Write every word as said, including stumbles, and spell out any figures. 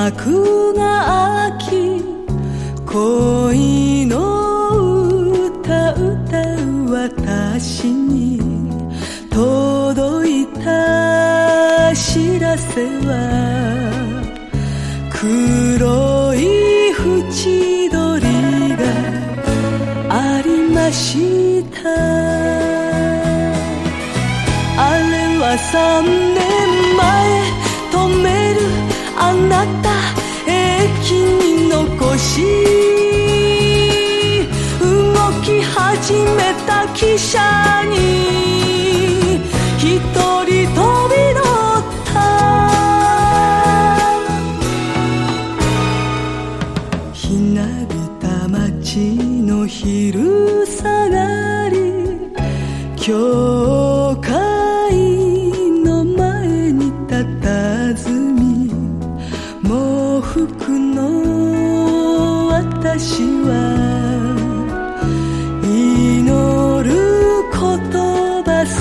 幕が開き恋の歌歌う私に届いた知らせは黒い縁取りがありました。あれは三年前止めるあなた駅に残し動き始めた汽車に一人飛び乗ったひなびた街の昼下がり教会の前に佇み喪服の私は